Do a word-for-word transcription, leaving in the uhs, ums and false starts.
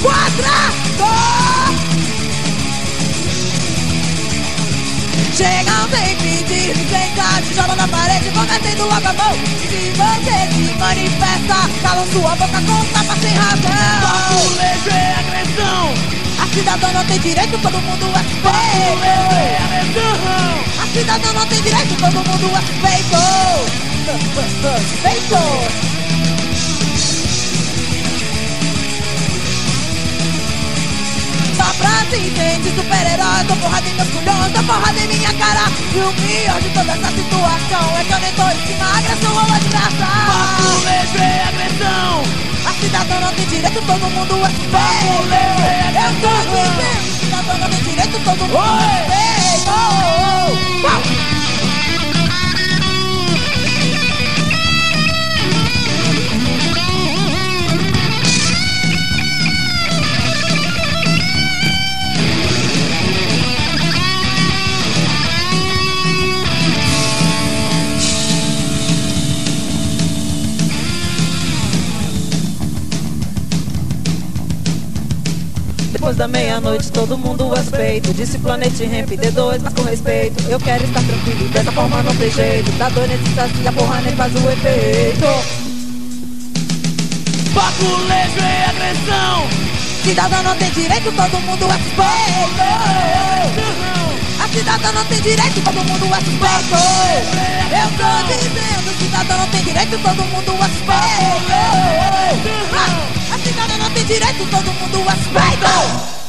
quadrado. Chegam sem pedir licença, te joga na parede, cometendo logo a mão. Se você se manifesta, calam sua boca com tapa sem razão. Baculejo é agressão. A cidadã não tem direito, todo mundo é Baculejo feito. é agressão. A cidadã não tem direito, todo mundo é feito. Feito. Só pra se entender super-herói, dou porrada em meus culhões, dou porrada em minha cara. E o pior de toda essa situação é que eu nem tô em cima, agressão ou desgraça. Baculejo é agressão. A cidadã não tem direito, todo mundo é feito. Baculejo é Eu tô agressão. dizendo, a cidadã não tem direito, todo mundo Oi. é feito. Oh, oh, oh. Depois da meia-noite todo mundo é suspeito. Disse Planet Ramp, D dois, mas com respeito. Eu quero estar tranquilo, dessa forma não tem jeito. Dá dor nesse saci, a porra nem faz o efeito. Baculejo é agressão. Cidadã não tem direito, todo mundo é suspeito. A cidadã não tem direito, todo mundo é suspeito. Eu tô dizendo, cidadã não tem direito, todo mundo é suspeito. A cidadã não tem direito, todo mundo é suspeito.